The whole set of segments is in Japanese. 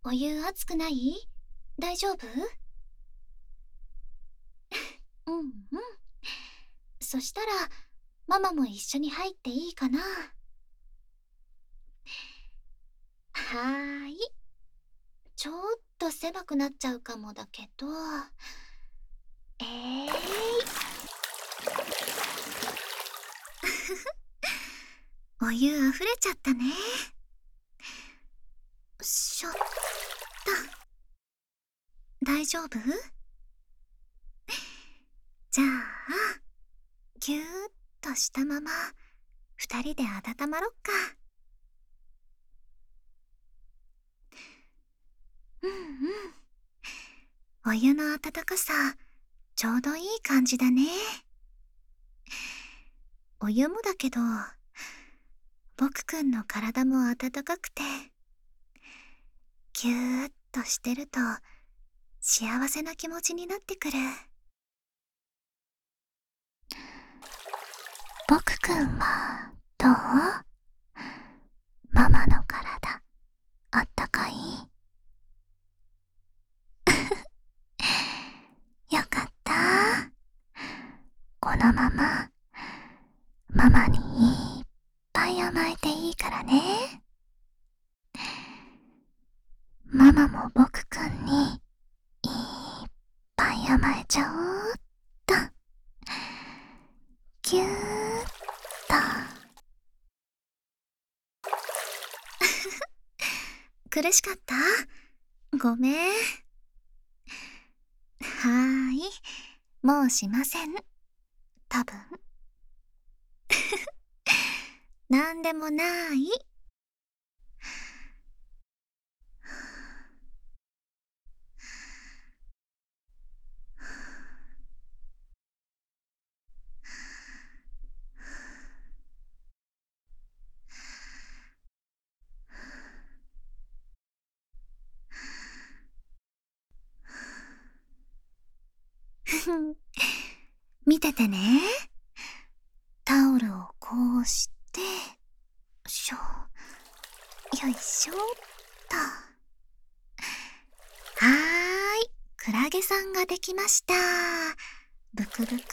お湯熱くない？大丈夫？うんうん。そしたら、ママも一緒に入っていいかな？はーい。ちょっと狭くなっちゃうかもだけど。お湯溢れちゃったね。しょっと。大丈夫？じゃあ、ぎゅーっとしたまま、二人で温まろっか。うんうん。お湯の温かさ、ちょうどいい感じだね。お湯もだけど、僕くんの体も温かくて、ぎゅーっとしてると、幸せな気持ちになってくる。僕くんは、どう？ママの体、あったかい？よかった。このまま、ママにいっぱい甘えていいからね。ママも僕くんに、いっぱい甘えちゃおうっと。ぎゅーっと。苦しかった？ごめん。はーい。もうしません。多分。なんでもない。見ててね。タオルをこうして、よいしょっと。はーい。クラゲさんができました。ブクブクー。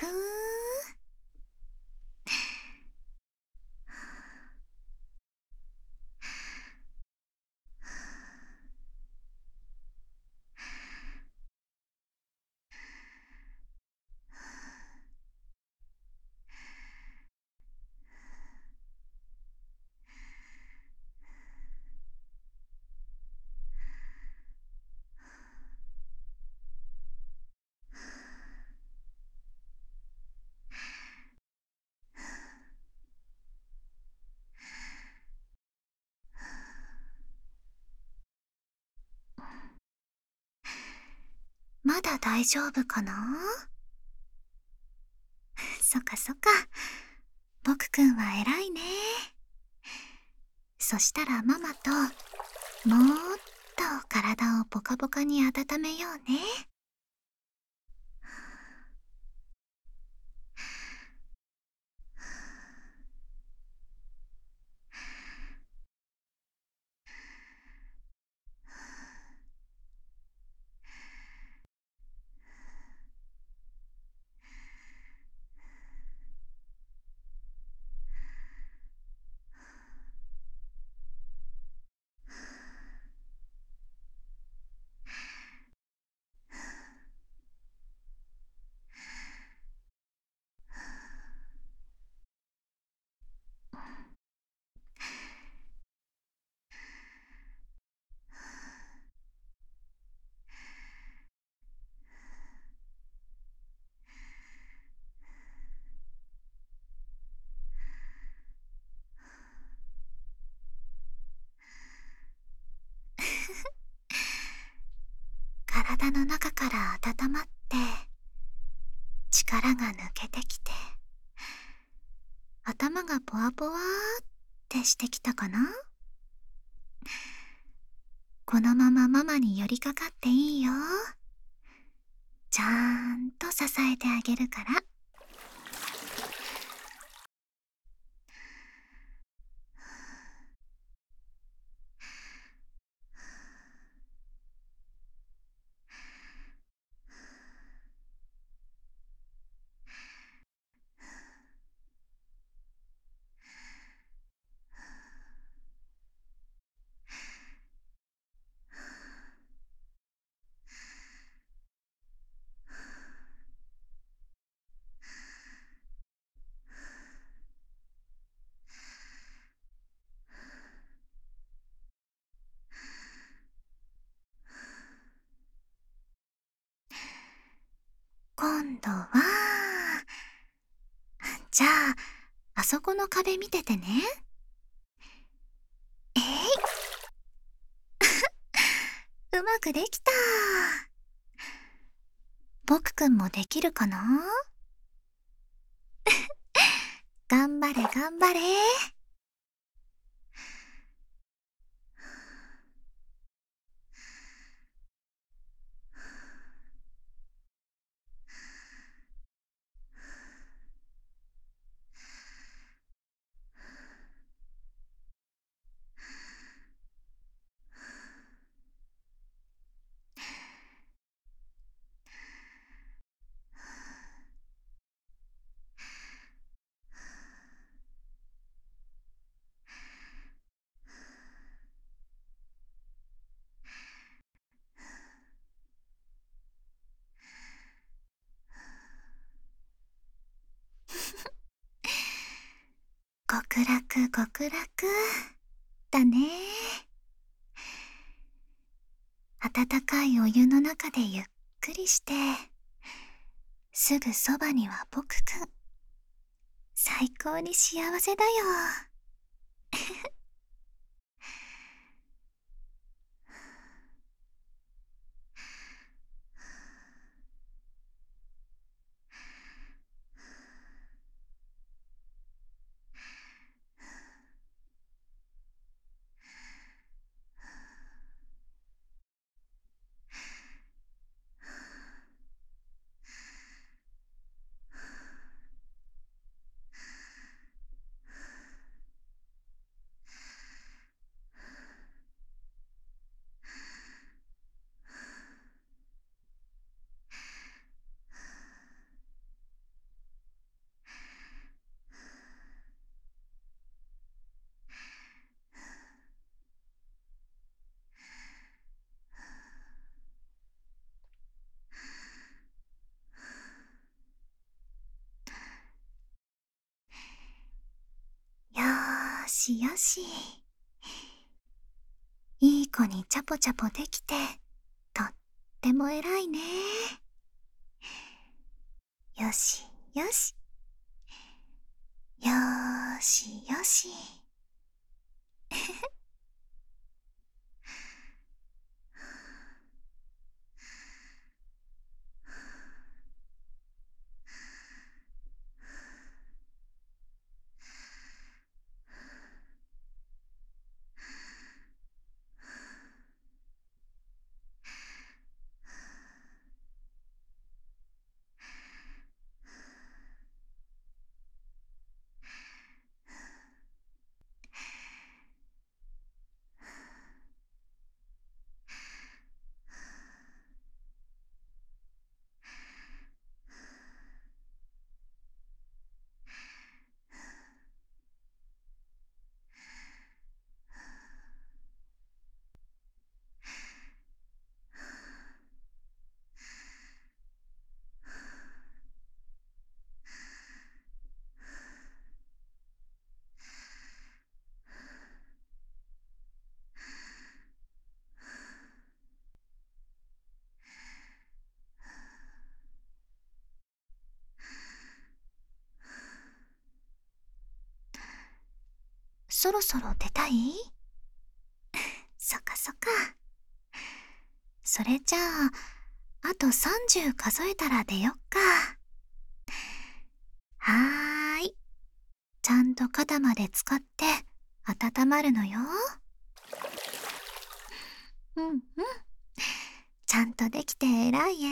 まだ大丈夫かな？そっかそっか。僕くんは偉いね。そしたらママと、もーっと体をポカポカに温めようね。体の中から温まって、力が抜けてきて、頭がポワポワーってしてきたかな？このままママに寄りかかっていいよ。ちゃんと支えてあげるから。 度は、じゃあ、あそこの壁見ててね。えい、うまくできた。僕くんもできるかな？頑張れ頑張れ。極楽極楽だね。温かいお湯の中でゆっくりして、すぐそばには僕くん。最高に幸せだよ。よーしよし。いい子にチャポチャポできて、とっても偉いね。よしよし。よーしよし。そろそろ出たい？そっかそっか。それじゃあ、あと30数えたら出よっか。はーい。ちゃんと肩まで使って温まるのよ。うんうん。ちゃんとできて偉い偉い。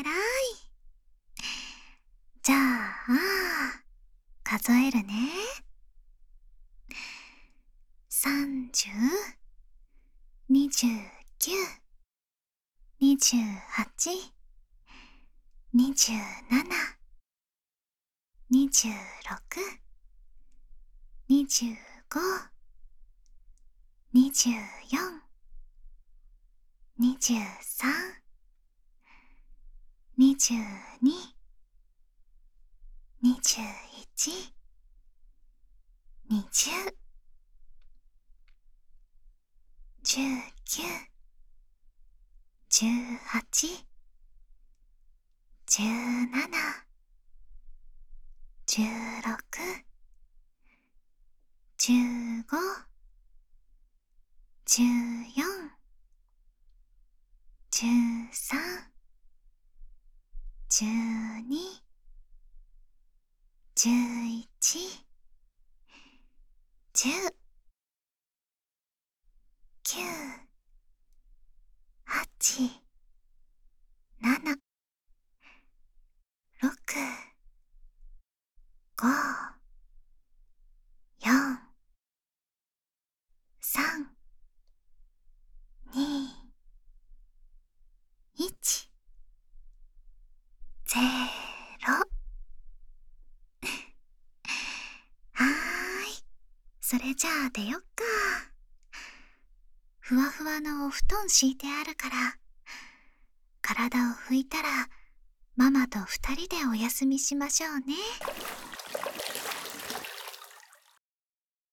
じゃあ、数えるね。30、29、28、27、26、25、24、23、22、21、20、19、18、17、 16、15、14、13、12、11、10、9、8、7、6、5、4、3、2、1、0。はーい。それじゃあ出よっか。ふわふわのお布団敷いてあるから、体を拭いたらママと2人でお休みしましょうね。